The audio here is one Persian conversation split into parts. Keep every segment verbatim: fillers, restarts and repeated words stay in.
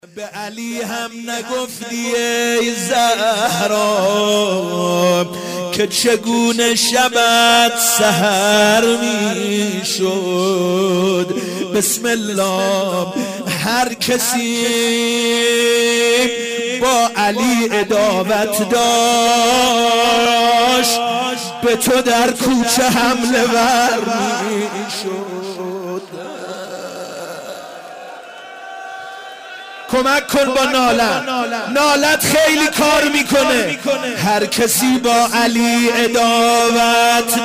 به علی هم نگفتی ای زهرا که چگونه شبت سحر می شد. بسم الله. هر کسی با علی عداوت داشت به تو در کوچه حمله ور می شد. کمک کن با نالت. نالت خیلی کار میکنه. هر کسی با علی عداوت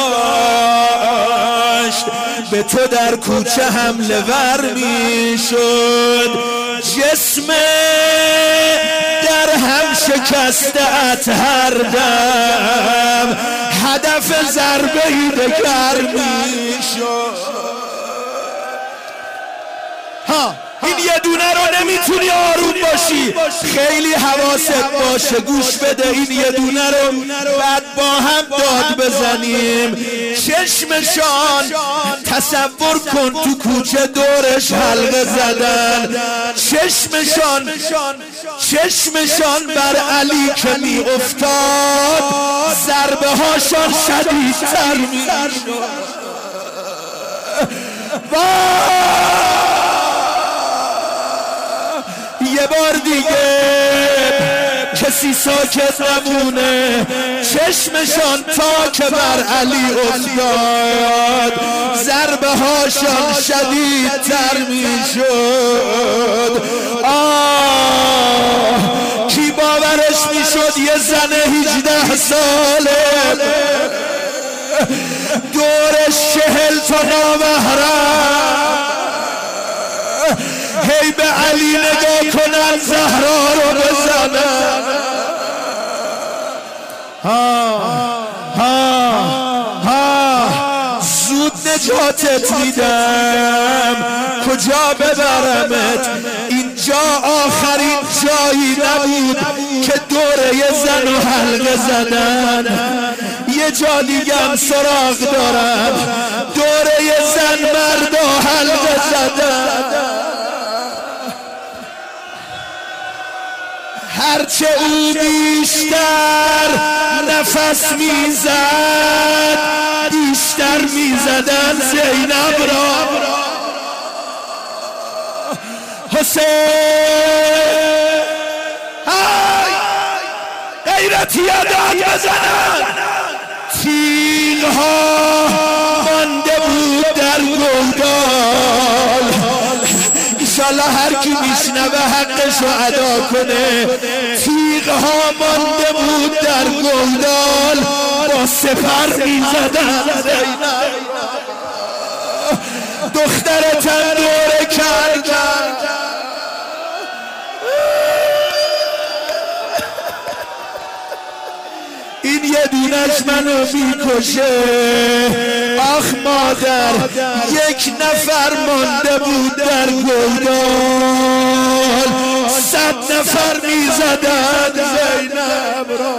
داشت به تو در کوچه حمله ور میشد. جسم در هم شکسته ات هر دم هدف ضربه ای دگر میشد. ها این یه دونه رو نمیتونی آروم باشی، خیلی حواست باشه، گوش بده. این یه دونه رو بعد با هم داد بزنیم. چشمشان تصور کن تو کوچه دورش حلقه زدن. چشمشان چشمشان بر علی که می افتاد ضربه هاشان شدیدتر می شد. یه بار دیگه کسی ساکت نمونه. چشمشان تا که بر علی افتاد ضربه هاشان شدیدتر می شد. آه کی باورش می شد یه زن هجده ساله دورش چهل تا نامحرم هی به علی نگاه کنن زهرا رو بزنن. ها ها ها زود نجاتت میدم، کجا ببرمت؟ اینجا آخرین جایی نبود که دوره یه زن و حلقه زدن. یه جا دیگم سراغ دارم، دوره یه زن مرد و حلقه زدن. هرچه او بیشتر نفس میزد بیشتر میزدن زینب را. حسین های غیرتی داد بزنن. تیغ ها مانده بود در گودال. انشالله هر کی میشنوه حقشو ادا کنه. تیغ ها مانده بود در گودال با سپر میزدن. دخترتم دوره کردن. این یه دونش منو میکشه. آخ مادر یک نفر مانده بود در گودال صد نفر میزدن زینب را.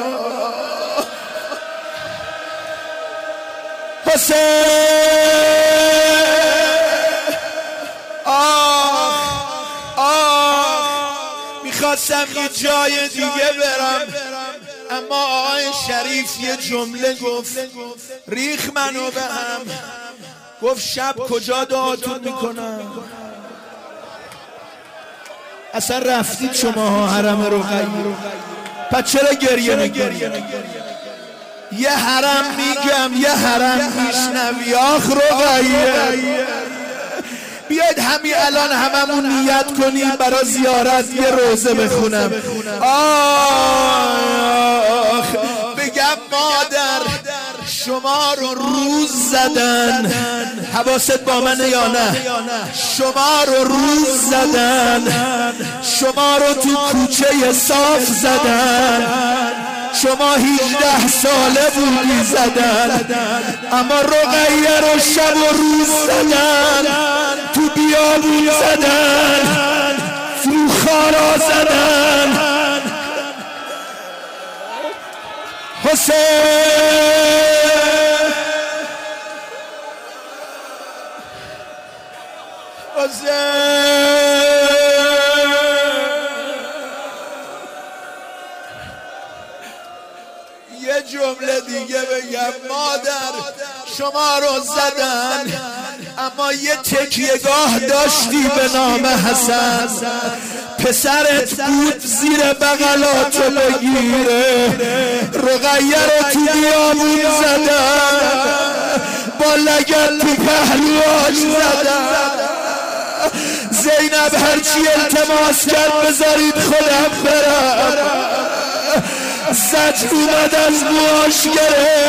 حسین آخ آخ میخواستم یه جای دیگه برم اما آقای شریف یه جمله گفت ریخ منو به هم. گفت شب کجا دعاتون میکنم؟ اصلا رفتید شما ها حرم رقیه، پس چرا گریه میکنید؟ یه حرم میگم یه حرم میشنوی. آخ رقیه بیاید همین الان هممون نیت کنیم برای زیارت یه روزه بخونم. آخ بگم مادر شما رو روز زدن، حواست با منه یا نه؟ شما رو روز زدن، شما رو تو کوچه صاف زدن، شما هجده ساله بودی زدن، اما رقیه رو شب و روز زدن، تو بیابون زدن، تو خارا زدن. حسین حسین جمله دیگه بگم. مادر شما رو زدن اما یه تکیهگاه داشتی به نام حسن، پسرت بود زیر بغلاتو بگیره، رقیه رو تو بیابون زدن، با لگن تو پهلوهاش زدن. زینب هرچی التماس کرد بذارید خودم برم، زجر اومد از موهاش گرفت،